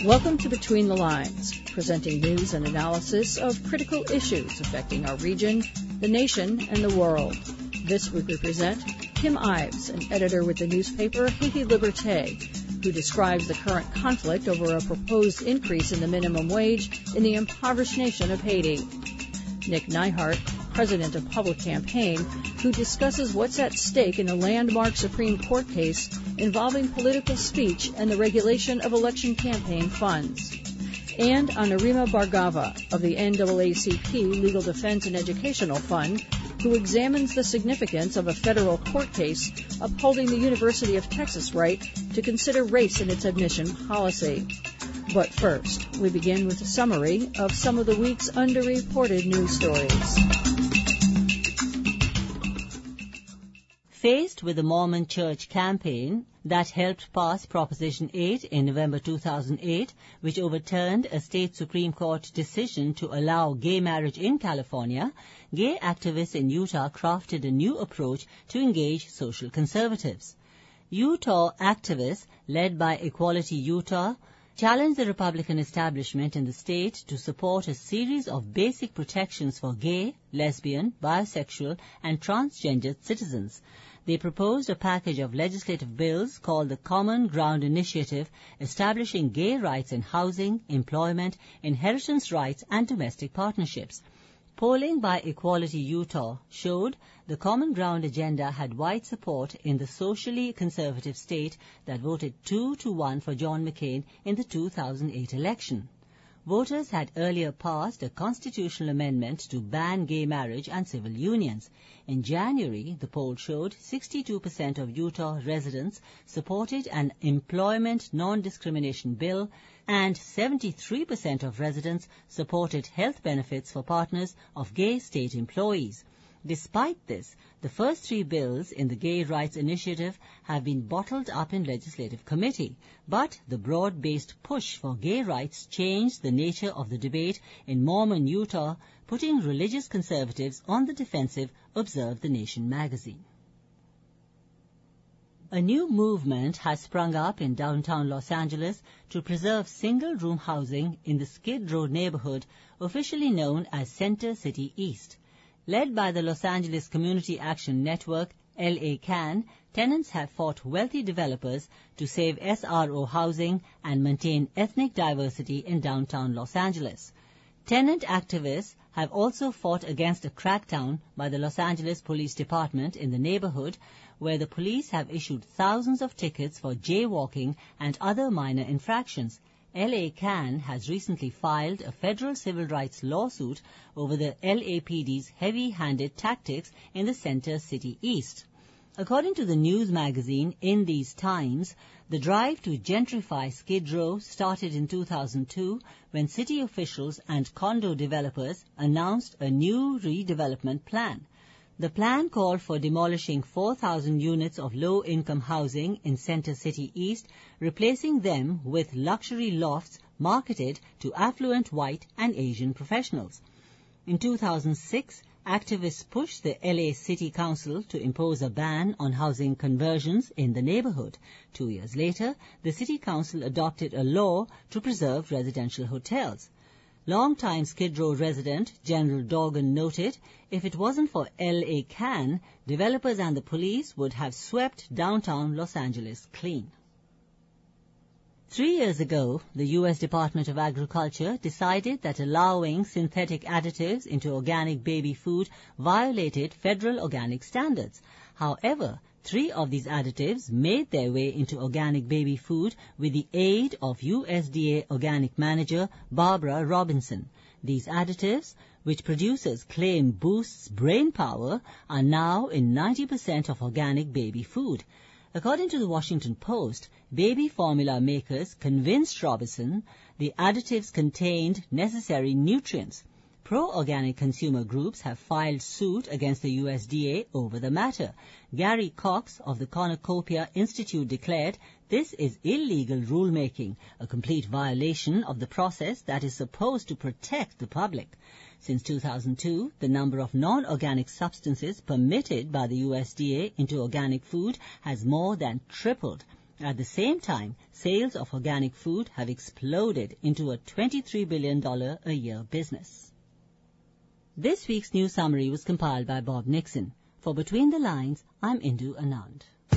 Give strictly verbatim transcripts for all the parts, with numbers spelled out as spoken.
Welcome to Between the Lines, presenting news and analysis of critical issues affecting our region, the nation, and the world. This week we present Kim Ives, an editor with the newspaper Haiti Liberté, who describes the current conflict over a proposed increase in the minimum wage in the impoverished nation of Haiti. Nick Neihart, president of Public Campaign, who discusses what's at stake in a landmark Supreme Court case involving political speech and the regulation of election campaign funds. And Anurima Bhargava of the N double A C P Legal Defense and Educational Fund, who examines the significance of a federal court case upholding the University of Texas right to consider race in its admission policy. But first, we begin with a summary of some of the week's underreported news stories. Faced with the Mormon Church campaign that helped pass Proposition eight in November two thousand eight, which overturned a state Supreme Court decision to allow gay marriage in California, gay activists in Utah crafted a new approach to engage social conservatives. Utah activists, led by Equality Utah, challenged the Republican establishment in the state to support a series of basic protections for gay, lesbian, bisexual, and transgender citizens. They proposed a package of legislative bills called the Common Ground Initiative, establishing gay rights in housing, employment, inheritance rights, and domestic partnerships. Polling by Equality Utah showed the Common Ground agenda had wide support in the socially conservative state that voted two to one for John McCain in the two thousand eight election. Voters had earlier passed a constitutional amendment to ban gay marriage and civil unions. In January, the poll showed sixty-two percent of Utah residents supported an employment non-discrimination bill, and seventy-three percent of residents supported health benefits for partners of gay state employees. Despite this, the first three bills in the Gay Rights Initiative have been bottled up in legislative committee, but the broad-based push for gay rights changed the nature of the debate in Mormon Utah, putting religious conservatives on the defensive, observed The Nation magazine. A new movement has sprung up in downtown Los Angeles to preserve single-room housing in the Skid Row neighborhood, officially known as Center City East. Led by the Los Angeles Community Action Network, L A C A N, tenants have fought wealthy developers to save S R O housing and maintain ethnic diversity in downtown Los Angeles. Tenant activists have also fought against a crackdown by the Los Angeles Police Department in the neighborhood, where the police have issued thousands of tickets for jaywalking and other minor infractions. L A C A N has recently filed a federal civil rights lawsuit over the L A P D's heavy-handed tactics in the Center City East. According to the news magazine In These Times, the drive to gentrify Skid Row started in two thousand two when city officials and condo developers announced a new redevelopment plan. The plan called for demolishing four thousand units of low-income housing in Center City East, replacing them with luxury lofts marketed to affluent white and Asian professionals. In two thousand six, activists pushed the L A City Council to impose a ban on housing conversions in the neighborhood. Two years later, the City Council adopted a law to preserve residential hotels. Longtime Skid Row resident General Dorgan noted if it wasn't for L A C A N, developers and the police would have swept downtown Los Angeles clean. Three years ago, the U S Department of Agriculture decided that allowing synthetic additives into organic baby food violated federal organic standards. However, three of these additives made their way into organic baby food with the aid of U S D A Organic Manager Barbara Robinson. These additives, which producers claim boosts brain power, are now in ninety percent of organic baby food. According to the Washington Post, baby formula makers convinced Robinson the additives contained necessary nutrients. Pro-organic consumer groups have filed suit against the U S D A over the matter. Gary Cox of the Cornucopia Institute declared this is illegal rulemaking, a complete violation of the process that is supposed to protect the public. Since two thousand two, the number of non-organic substances permitted by the U S D A into organic food has more than tripled. At the same time, sales of organic food have exploded into a twenty-three billion dollars a year business. This week's news summary was compiled by Bob Nixon. For Between the Lines, I'm Indu Anand.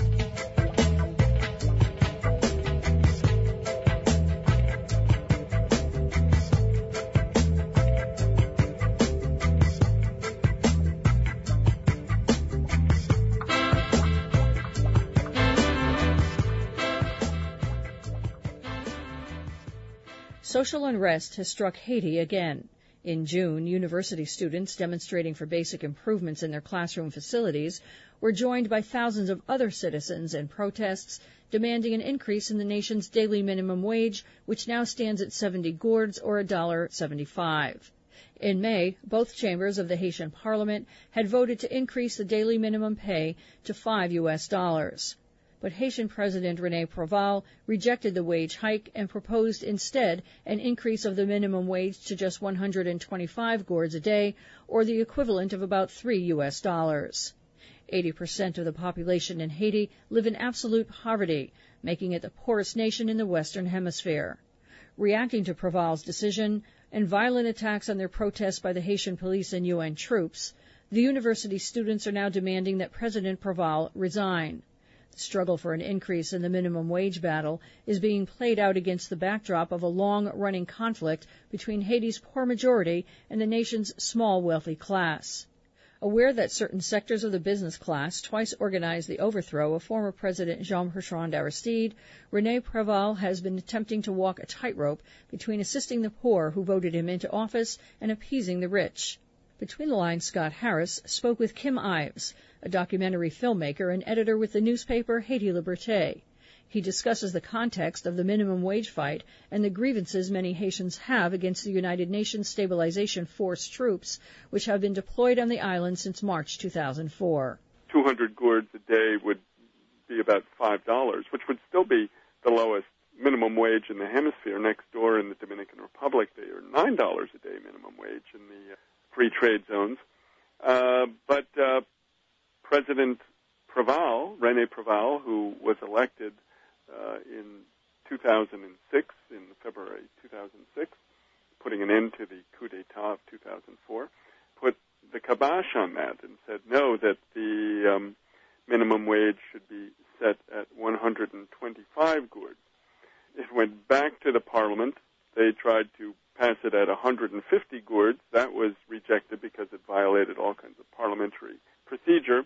Social unrest has struck Haiti again. In June, university students demonstrating for basic improvements in their classroom facilities were joined by thousands of other citizens in protests demanding an increase in the nation's daily minimum wage, which now stands at seventy gourds or one dollar and seventy-five cents. In May, both chambers of the Haitian parliament had voted to increase the daily minimum pay to five U S dollars. But Haitian President René Préval rejected the wage hike and proposed instead an increase of the minimum wage to just one hundred twenty-five gourds a day, or the equivalent of about three U S dollars. eighty percent of the population in Haiti live in absolute poverty, making it the poorest nation in the Western Hemisphere. Reacting to Préval's decision and violent attacks on their protests by the Haitian police and U N troops, the university students are now demanding that President Préval resign. The struggle for an increase in the minimum wage battle is being played out against the backdrop of a long-running conflict between Haiti's poor majority and the nation's small, wealthy class. Aware that certain sectors of the business class twice organized the overthrow of former President Jean-Bertrand Aristide, René Préval has been attempting to walk a tightrope between assisting the poor who voted him into office and appeasing the rich. Between the Lines, Scott Harris spoke with Kim Ives, a documentary filmmaker and editor with the newspaper Haiti Liberté. He discusses the context of the minimum wage fight and the grievances many Haitians have against the United Nations Stabilization Force troops, which have been deployed on the island since March two thousand four. two hundred gourds a day would be about five dollars, which would still be the lowest minimum wage in the hemisphere. Next door in the Dominican Republic, they are nine dollars a day minimum wage in the uh, free trade zones. Uh, but uh, President Préval, René Préval, who was elected uh, in two thousand six, in February two thousand six, putting an end to the coup d'etat of two thousand four, put the kibosh on that and said no, that the um, minimum wage should be set at one hundred twenty-five gourds. It went back to the parliament. They tried to pass it at one hundred fifty gourds. That was rejected because it violated all kinds of parliamentary procedure.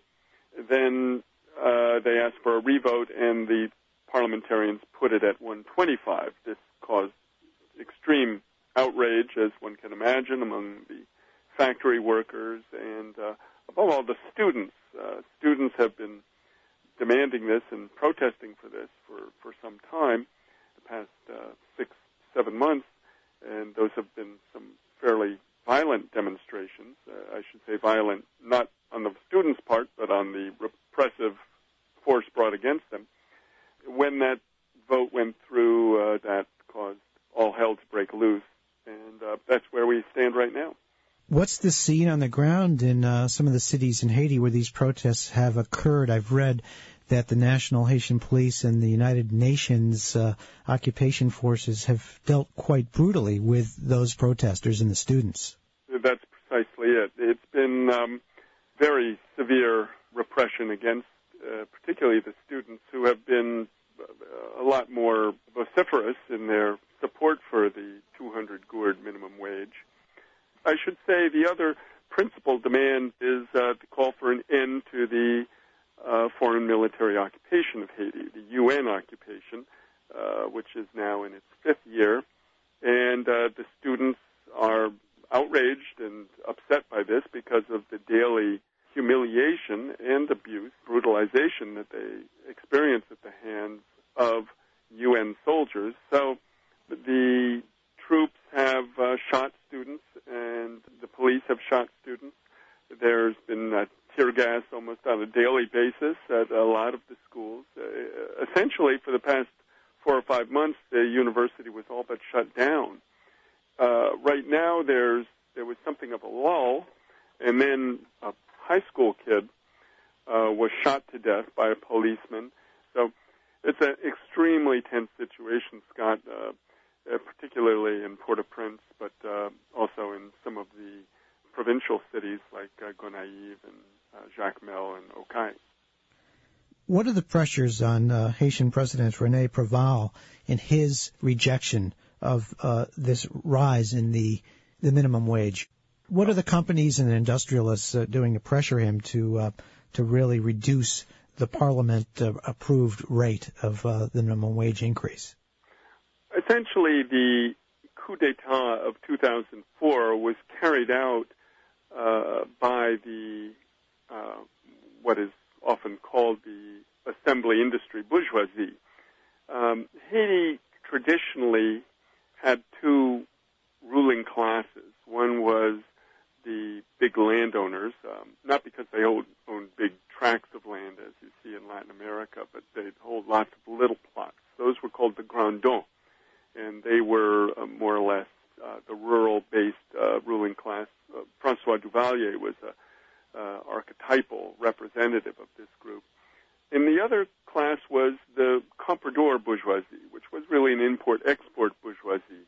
Then uh, they asked for a revote, and the parliamentarians put it at one hundred twenty-five. This caused extreme outrage, as one can imagine, among the factory workers and, uh, above all, the students. Uh, students have been demanding this and protesting for this for, for some time, the past uh, six, seven months, and those have been some fairly violent demonstrations. Uh, I should say violent, not on the students' part, but on the repressive force brought against them. When that vote went through, uh, that caused all hell to break loose, and uh, that's where we stand right now. What's the scene on the ground in uh, some of the cities in Haiti where these protests have occurred? I've read that the National Haitian Police and the United Nations uh, occupation forces have dealt quite brutally with those protesters and the students. That's precisely it. It's been um, very severe repression against uh, particularly the students, who have been a lot more vociferous in their support for the two hundred gourd minimum wage. I should say the other principal demand is uh, to call for an end to the uh, foreign military occupation of Haiti, the U N occupation, uh, which is now in its fifth year. And uh, the students are outraged and upset by this because of the daily humiliation and abuse, brutalization that they experience at the hands of U N soldiers. So the troops have uh, shot students, and the police have shot students. There's been uh, tear gas almost on a daily basis at a lot of the schools. Uh, essentially, for the past four or five months, the university was all but shut down. Uh, right now, there's there was something of a lull, and then a high school kid uh, was shot to death by a policeman. So it's an extreme extremely tense situation, Scott, uh, uh, particularly in Port-au-Prince, but uh, also in some of the provincial cities like uh, Gonaïves and uh, Jacmel and Okai. What are the pressures on uh, Haitian President René Préval in his rejection of uh, this rise in the, the minimum wage? What are the companies and industrialists uh, doing to pressure him to uh, to really reduce the Parliament-approved uh, rate of uh, the minimum wage increase? Essentially, the coup d'etat of two thousand four was carried out uh, by the uh, what is often called the assembly industry bourgeoisie. Um, Haiti traditionally had two ruling classes. One was the big landowners, um, not because they owned, owned big tracts of land as you see in Latin America, but they'd hold lots of little plots. Those were called the grandons, and they were uh, more or less uh, the rural-based uh, ruling class. Uh, François Duvalier was a uh, archetypal representative of this group. And the other class was the comprador bourgeoisie, which was really an import-export bourgeoisie.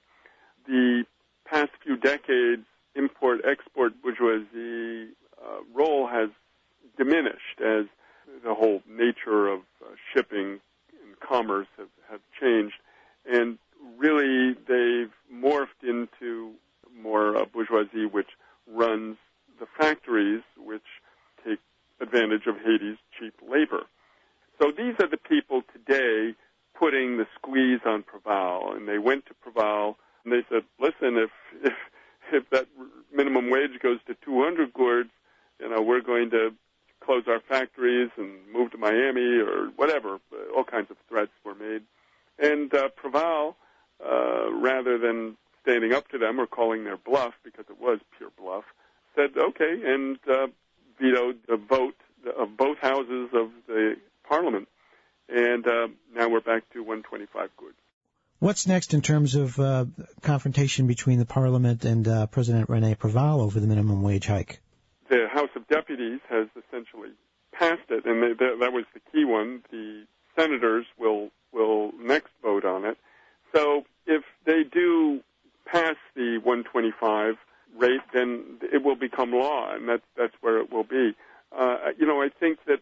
The past few decades, import-export bourgeoisie uh, role has diminished as the whole nature of uh, shipping and commerce have, have changed. And really, they've morphed into more uh, bourgeoisie which runs the factories which take advantage of Haiti's cheap labor. So these are the people today putting the squeeze on Préval. And they went to Préval and they said, listen, if, if if that minimum wage goes to two hundred gourds, you know, we're going to close our factories and move to Miami or whatever. All kinds of threats were made. And uh, Préval, uh, rather than standing up to them or calling their bluff, because it was pure bluff, said, okay, and uh, vetoed the vote of both houses of the Parliament. And uh, now we're back to one twenty-five gourds. What's next in terms of uh, confrontation between the Parliament and uh, President René Préval over the minimum wage hike? The House of Deputies has essentially passed it, and they, that was the key one. The senators will will next vote on it. So if they do pass the one twenty-five rate, then it will become law, and that's that's where it will be. Uh, you know, I think that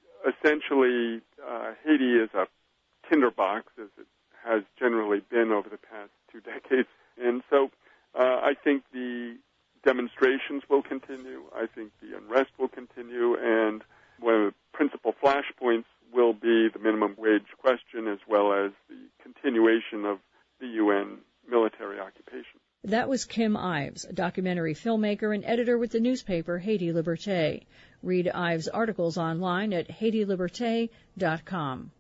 essentially uh, Haiti is a tinderbox, as it has generally been over the past two decades. And so uh, I think the demonstrations will continue. I think the unrest will continue. And one of the principal flashpoints will be the minimum wage question as well as the continuation of the U N military occupation. That was Kim Ives, a documentary filmmaker and editor with the newspaper Haiti Liberté. Read Ives' articles online at haiti liberté dot com.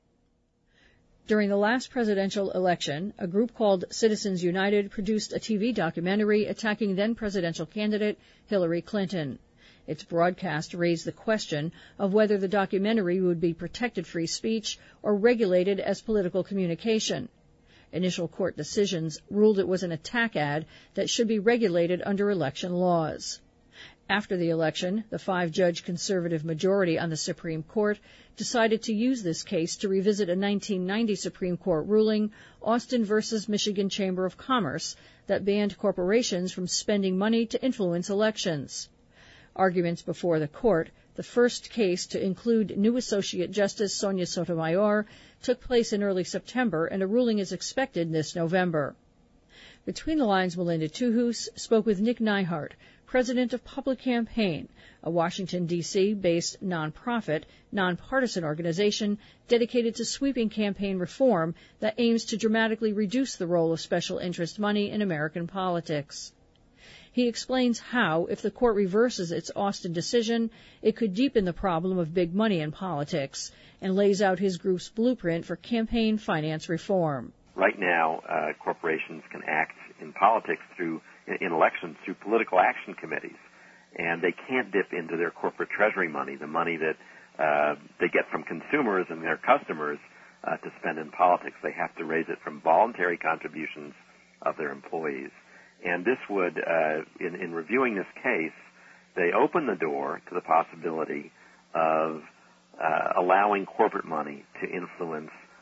During the last presidential election, a group called Citizens United produced a T V documentary attacking then-presidential candidate Hillary Clinton. Its broadcast raised the question of whether the documentary would be protected free speech or regulated as political communication. Initial court decisions ruled it was an attack ad that should be regulated under election laws. After the election, the five-judge conservative majority on the Supreme Court decided to use this case to revisit a nineteen ninety Supreme Court ruling, Austin versus Michigan Chamber of Commerce, that banned corporations from spending money to influence elections. Arguments before the court, the first case to include new Associate Justice Sonia Sotomayor, took place in early September, and a ruling is expected this November. Between the Lines, Melinda Tuhus spoke with Nick Neihart, president of Public Campaign, a Washington, D C based nonprofit, nonpartisan organization dedicated to sweeping campaign reform that aims to dramatically reduce the role of special interest money in American politics. He explains how, if the court reverses its Austin decision, it could deepen the problem of big money in politics, and lays out his group's blueprint for campaign finance reform. Right now, uh, corporations can act in politics through, in elections, through political action committees, and they can't dip into their corporate treasury money, the money that uh, they get from consumers and their customers uh, to spend in politics. They have to raise it from voluntary contributions of their employees. And this would, uh, in, in reviewing this case, they open the door to the possibility of uh, allowing corporate money to influence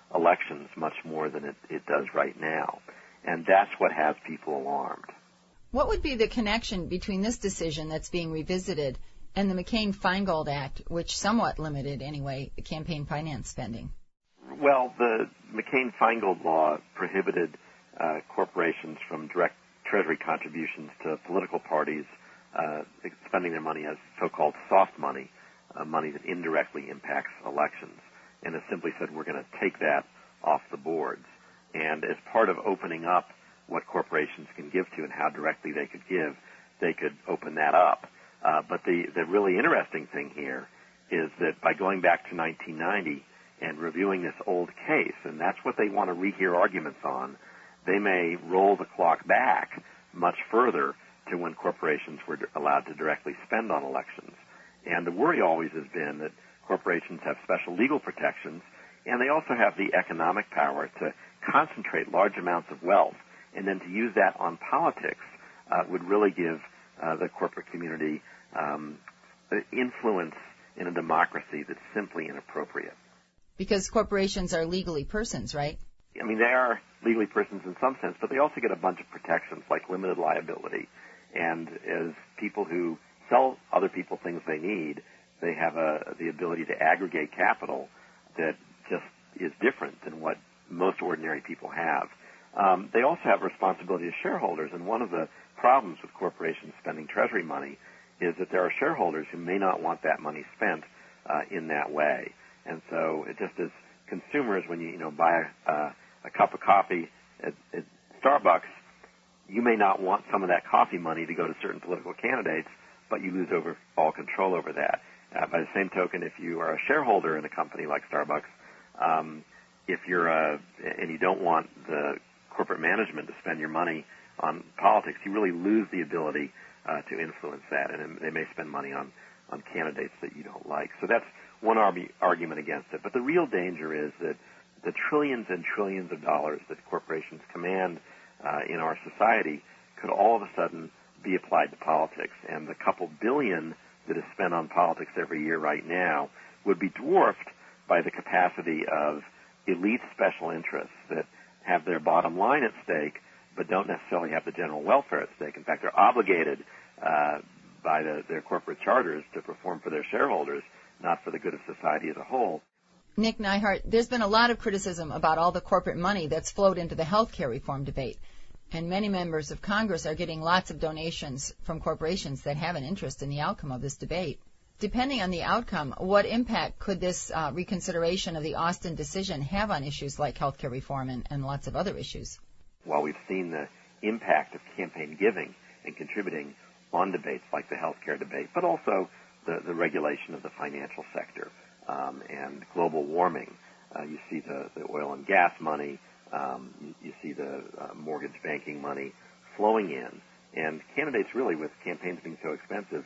elections much more than it, it does right now. And that's what has people alarmed. What would be the connection between this decision that's being revisited and the McCain-Feingold Act, which somewhat limited, anyway, the campaign finance spending? Well, the McCain-Feingold law prohibited uh, corporations from direct Treasury contributions to political parties uh, spending their money as so-called soft money, uh, money that indirectly impacts elections. And it simply said we're going to take that off the boards. And as part of opening up what corporations can give to and how directly they could give, they could open that up. Uh, but the, the really interesting thing here is that by going back to nineteen ninety and reviewing this old case, and that's what they want to rehear arguments on, they may roll the clock back much further to when corporations were allowed to directly spend on elections. And the worry always has been that corporations have special legal protections, and they also have the economic power to concentrate large amounts of wealth, and then to use that on politics uh, would really give uh, the corporate community um, influence in a democracy that's simply inappropriate. Because corporations are legally persons, right? I mean, they are legally persons in some sense, but they also get a bunch of protections like limited liability. And as people who sell other people things they need, they have a, the ability to aggregate capital that just is different than what most ordinary people have. Um, they also have responsibility as shareholders, and one of the problems with corporations spending Treasury money is that there are shareholders who may not want that money spent uh, in that way. And so it just as consumers, when you, you know, buy a, uh, a cup of coffee at, at Starbucks, you may not want some of that coffee money to go to certain political candidates, but you lose over all control over that. Uh, by the same token, if you are a shareholder in a company like Starbucks, um, if you're a, and you don't want the corporate management to spend your money on politics, you really lose the ability uh, to influence that, and they may spend money on, on candidates that you don't like. So that's one arg- argument against it. But the real danger is that the trillions and trillions of dollars that corporations command uh, in our society could all of a sudden be applied to politics, and the couple billion that is spent on politics every year right now would be dwarfed by the capacity of elite special interests that have their bottom line at stake but don't necessarily have the general welfare at stake. In fact, they're obligated uh, by the, their corporate charters to perform for their shareholders, not for the good of society as a whole. Nick Neihardt, there's been a lot of criticism about all the corporate money that's flowed into the health care reform debate, and many members of Congress are getting lots of donations from corporations that have an interest in the outcome of this debate. Depending on the outcome, what impact could this uh, reconsideration of the Austin decision have on issues like health care reform and, and lots of other issues? While we've seen the impact of campaign giving and contributing on debates like the health care debate, but also the, the regulation of the financial sector um, and global warming. Uh, you see the, the oil and gas money, um, you, you see the uh, mortgage banking money flowing in. And candidates really, with campaigns being so expensive,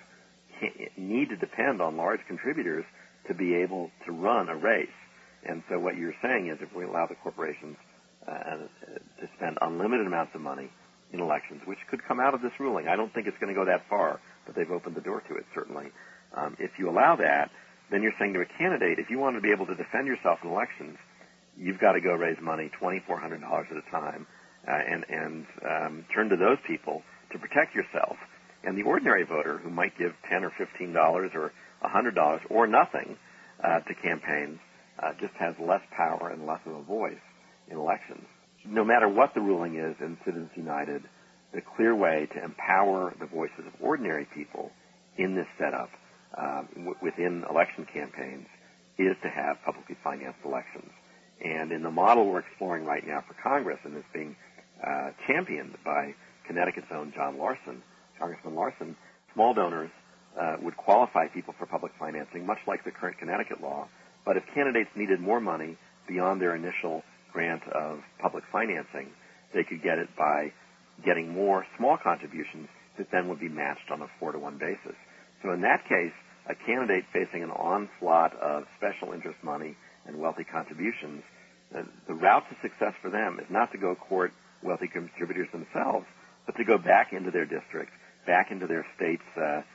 need to depend on large contributors to be able to run a race. And so what you're saying is if we allow the corporations uh, to spend unlimited amounts of money in elections, which could come out of this ruling. I don't think it's going to go that far, but they've opened the door to it, certainly. Um, if you allow that, then you're saying to a candidate, if you want to be able to defend yourself in elections, you've got to go raise money two thousand four hundred dollars at a time uh, and, and um, turn to those people to protect yourself. And the ordinary voter who might give ten dollars or fifteen dollars or one hundred dollars or nothing uh, to campaigns uh, just has less power and less of a voice in elections. No matter what the ruling is in Citizens United, the clear way to empower the voices of ordinary people in this setup um, w- within election campaigns is to have publicly financed elections. And in the model we're exploring right now for Congress, and it's being uh, championed by Connecticut's own John Larson, Congressman Larson, small donors uh, would qualify people for public financing, much like the current Connecticut law. But if candidates needed more money beyond their initial grant of public financing, they could get it by getting more small contributions that then would be matched on a four to one basis. So in that case, a candidate facing an onslaught of special interest money and wealthy contributions, the, the route to success for them is not to go court wealthy contributors themselves, but to go back into their district, back into their state's uh, uh,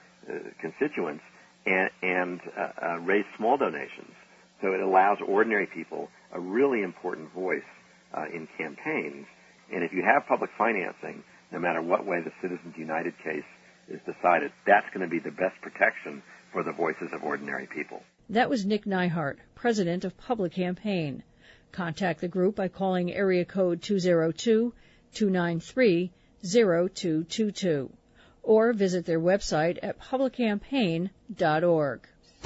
constituents, and, and uh, uh, raise small donations. So it allows ordinary people a really important voice uh, in campaigns. And if you have public financing, no matter what way the Citizens United case is decided, that's going to be the best protection for the voices of ordinary people. That was Nick Neihart, president of Public Campaign. Contact the group by calling area code two oh two, two nine three, oh two two two or visit their website at public campaign dot org.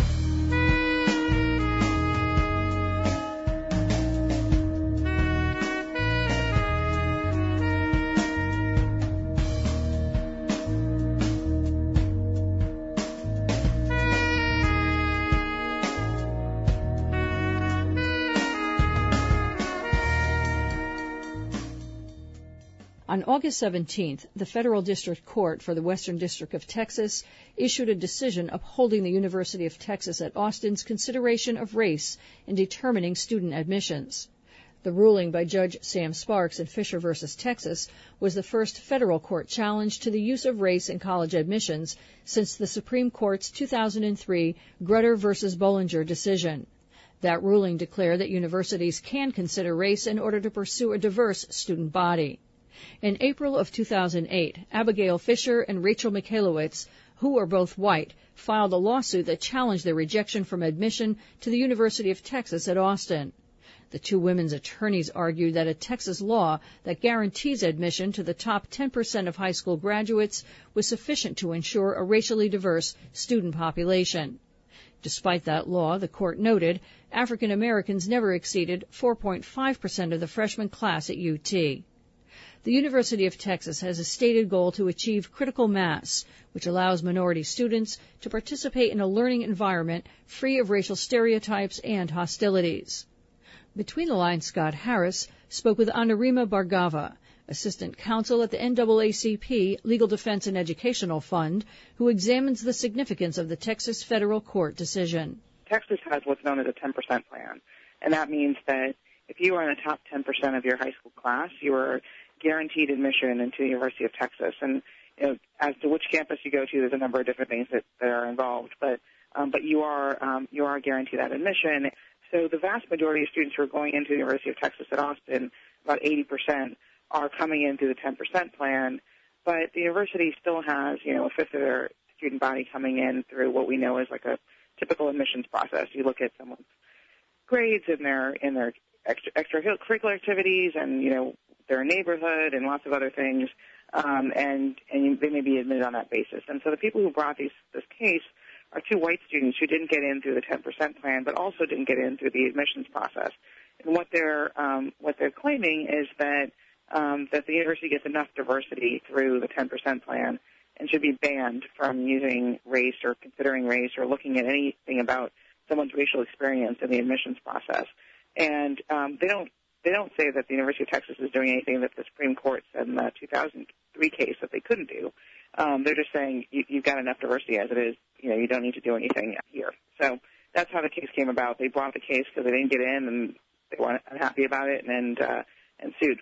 On August seventeenth, the Federal District Court for the Western District of Texas issued a decision upholding the University of Texas at Austin's consideration of race in determining student admissions. The ruling by Judge Sam Sparks in Fisher v. Texas was the first federal court challenge to the use of race in college admissions since the Supreme Court's two thousand three Grutter v. Bollinger decision. That ruling declared that universities can consider race in order to pursue a diverse student body. In April of two thousand eight, Abigail Fisher and Rachel Michalowicz, who are both white, filed a lawsuit that challenged their rejection from admission to the University of Texas at Austin. The two women's attorneys argued that a Texas law that guarantees admission to the top ten percent of high school graduates was sufficient to ensure a racially diverse student population. Despite that law, the court noted, African Americans never exceeded four point five percent of the freshman class at U T. The University of Texas has a stated goal to achieve critical mass, which allows minority students to participate in a learning environment free of racial stereotypes and hostilities. Between the Lines, Scott Harris spoke with Anurima Bhargava, assistant counsel at the N double A C P Legal Defense and Educational Fund, who examines the significance of the Texas federal court decision. Texas has what's known as a ten percent plan, and that means that if you are in the top ten percent of your high school class, you are guaranteed admission into the University of Texas. And you know, as to which campus you go to, there's a number of different things that, that are involved, but um, but you are um, you are guaranteed that admission. So the vast majority of students who are going into the University of Texas at Austin, about eighty percent, are coming in through the ten percent plan. But the university still has, you know, a fifth of their student body coming in through what we know as like a typical admissions process. You look at someone's grades and their in their extra, extracurricular activities, and you know, their neighborhood and lots of other things, um, and and they may be admitted on that basis. And so the people who brought these, this case are two white students who didn't get in through the ten percent plan, but also didn't get in through the admissions process. And what they're um, what they're claiming is that um, that the university gets enough diversity through the ten percent plan and should be banned from using race or considering race or looking at anything about someone's racial experience in the admissions process. And um, they don't. They don't say that the University of Texas is doing anything that the Supreme Court said in the two thousand three case that they couldn't do. Um, they're just saying you, you've got enough diversity as it is. You know, you don't need to do anything here. So that's how the case came about. They brought the case because they didn't get in and they weren't unhappy about it, and uh, and sued.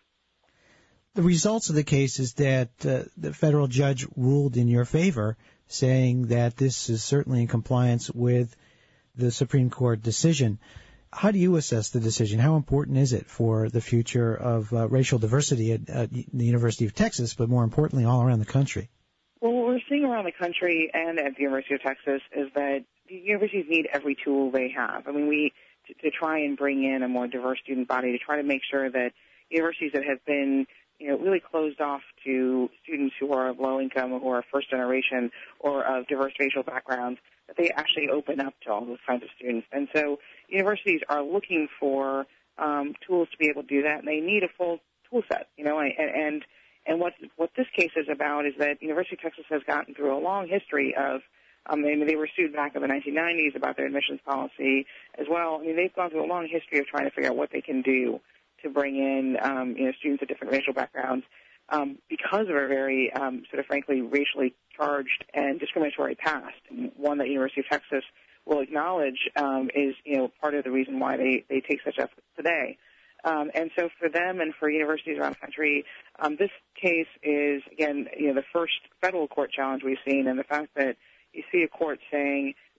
The results of the case is that uh, the federal judge ruled in your favor, saying that this is certainly in compliance with the Supreme Court decision. How do you assess the decision? How important is it for the future of uh, racial diversity at, at the University of Texas, but more importantly, all around the country? Well, what we're seeing around the country and at the University of Texas is that the universities need every tool they have. I mean, we to, to try and bring in a more diverse student body, to try to make sure that universities that have been, you know, really closed off to students who are of low income or who are first generation or of diverse racial backgrounds, that they actually open up to all those kinds of students. And so universities are looking for um, tools to be able to do that, and they need a full tool set, you know, and and, and what what this case is about is that University of Texas has gotten through a long history of, um, I mean, they were sued back in the nineteen nineties about their admissions policy as well. I mean, they've gone through a long history of trying to figure out what they can do to bring in, um, you know, students of different racial backgrounds um, because of a very, um, sort of frankly, racially charged and discriminatory past, one that University of Texas will acknowledge um, is, you know, part of the reason why they, they take such efforts today. Um, and so for them and for universities around the country, um, this case is, again, you know, the first federal court challenge we've seen, and the fact that you see a court saying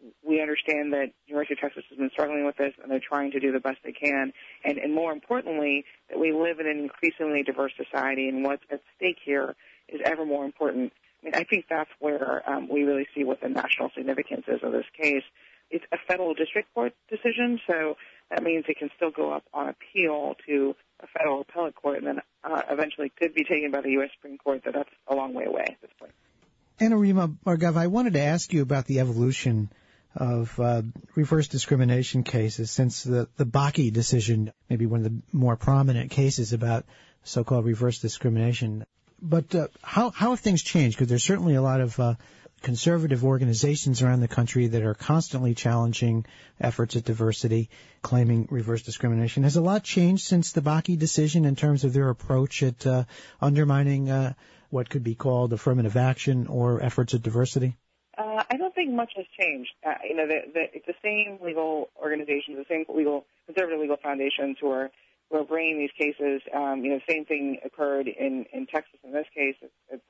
we understand that University of Texas has been struggling with this, and they're trying to do the best they can. And, and more importantly, that we live in an increasingly diverse society, and what's at stake here is ever more important. I mean, I think that's where um, we really see what the national significance is of this case. It's a federal district court decision, so that means it can still go up on appeal to a federal appellate court, and then uh, eventually could be taken by the U S Supreme Court, but that's a long way away at this point. Anurima Bhargava, I wanted to ask you about the evolution of uh, reverse discrimination cases since the, the Bakke decision, maybe one of the more prominent cases about so-called reverse discrimination. But uh, how, how have things changed? Because there's certainly a lot of uh, conservative organizations around the country that are constantly challenging efforts at diversity, claiming reverse discrimination. Has a lot changed since the Bakke decision in terms of their approach at uh, undermining uh, what could be called affirmative action or efforts at diversity? Uh, I don't think much has changed. Uh, you know, the, the, it's the same legal organizations, the same legal conservative legal foundations who are who are bringing these cases. Um, you know, same thing occurred in, in Texas. In this case, it's, it's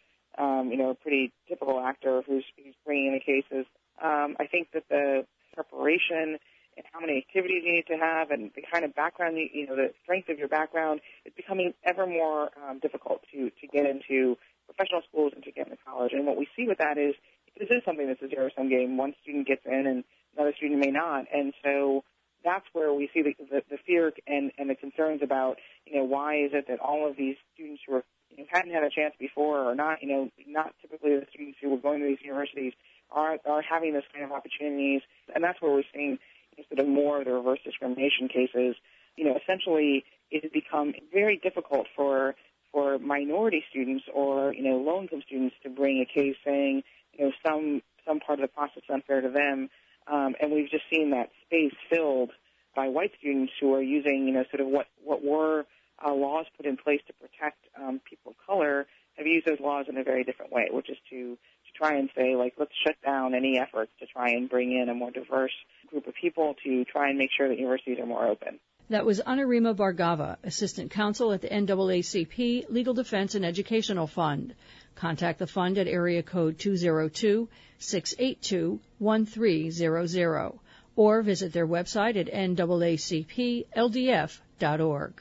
a um, you know a pretty typical actor who's, who's bringing the cases. Um, I think that the preparation and how many activities you need to have, and the kind of background, you, you know, the strength of your background, is becoming ever more um, difficult to to get into professional schools and to get into college. And what we see with that is this is something that's a zero-sum game. One student gets in and another student may not. And so that's where we see the, the, the fear and, and the concerns about, you know, why is it that all of these students who are, you know, hadn't had a chance before or not, you know, not typically the students who were going to these universities are, are having this kind of opportunities. And that's where we're seeing sort of more of the reverse discrimination cases. You know, essentially it has become very difficult for for minority students or, you know, low-income students to bring a case saying, you know, some some part of the process is unfair to them. Um, and we've just seen that space filled by white students who are using, you know, sort of what, what were uh, laws put in place to protect um, people of color, have used those laws in a very different way, which is to, to try and say, like, let's shut down any efforts to try and bring in a more diverse group of people to try and make sure that universities are more open. That was Anurima Bhargava, Assistant Counsel at the N double A C P Legal Defense and Educational Fund. Contact the fund at area code two oh two, six eight two, one three zero zero or visit their website at N double A C P L D F dot org.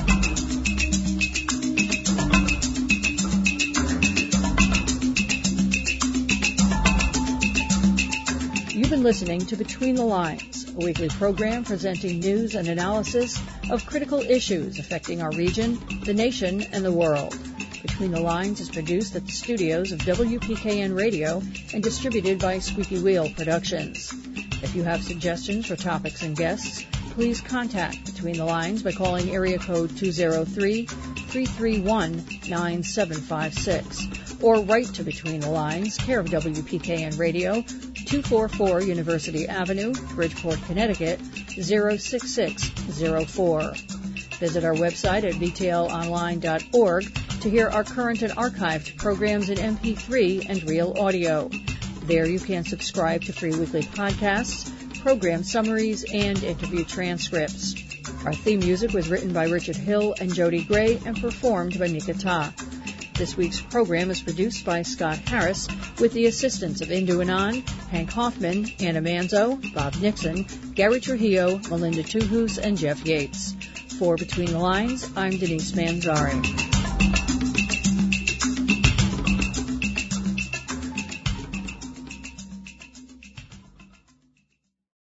You've been listening to Between the Lines, a weekly program presenting news and analysis of critical issues affecting our region, the nation, and the world. Between the Lines is produced at the studios of W P K N Radio and distributed by Squeaky Wheel Productions. If you have suggestions for topics and guests, please contact Between the Lines by calling area code two oh three, three three one, nine seven five six or write to Between the Lines, care of W P K N Radio, two forty-four University Avenue, Bridgeport, Connecticut, zero six six zero four. Visit our website at v t l online dot org to hear our current and archived programs in M P three and real audio. There you can subscribe to free weekly podcasts, program summaries, and interview transcripts. Our theme music was written by Richard Hill and Jody Gray and performed by Nika Ta. This week's program is produced by Scott Harris with the assistance of Indu Anand, Hank Hoffman, Anna Manzo, Bob Nixon, Gary Trujillo, Melinda Tuhus, and Jeff Yates. For Between the Lines, I'm Denise Manzari.